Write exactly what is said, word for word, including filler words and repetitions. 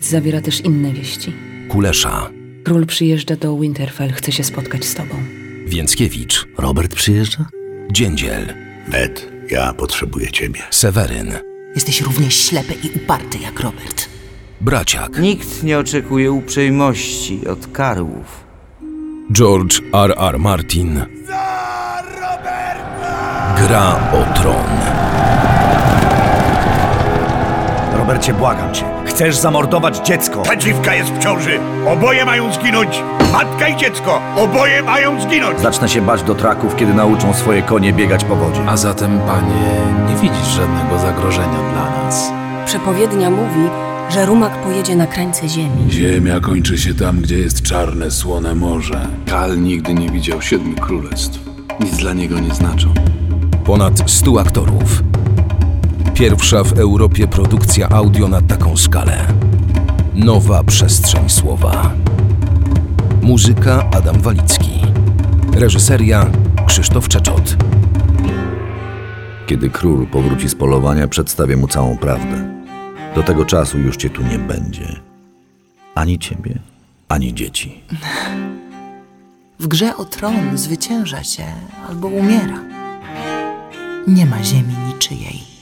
List zawiera też inne wieści. Kulesza. Król przyjeżdża do Winterfell, chce się spotkać z tobą. Więckiewicz. Robert przyjeżdża? Dziędziel. Ned, ja potrzebuję ciebie. Seweryn. Jesteś równie ślepy i uparty jak Robert. Braciak. Nikt nie oczekuje uprzejmości od karłów. George R R. Martin. Za Roberta! Gra o tron. Robercie, błagam cię. Chcesz zamordować dziecko. Ta dziwka jest w ciąży. Oboje mają zginąć. Matka i dziecko. Oboje mają zginąć. Zacznę się bać do traków, kiedy nauczą swoje konie biegać po wodzie. A zatem, panie, nie widzisz żadnego zagrożenia dla nas. Przepowiednia mówi, że rumak pojedzie na krańce ziemi. Ziemia kończy się tam, gdzie jest czarne, słone morze. Kal nigdy nie widział siedmiu królestw. Nic dla niego nie znaczą. Ponad stu aktorów. Pierwsza w Europie produkcja audio na taką skalę. Nowa przestrzeń słowa. Muzyka Adam Walicki. Reżyseria Krzysztof Czeczot. Kiedy król powróci z polowania, przedstawię mu całą prawdę. Do tego czasu już cię tu nie będzie. Ani ciebie, ani dzieci. W grze o tron zwycięża się albo umiera. Nie ma ziemi niczyjej.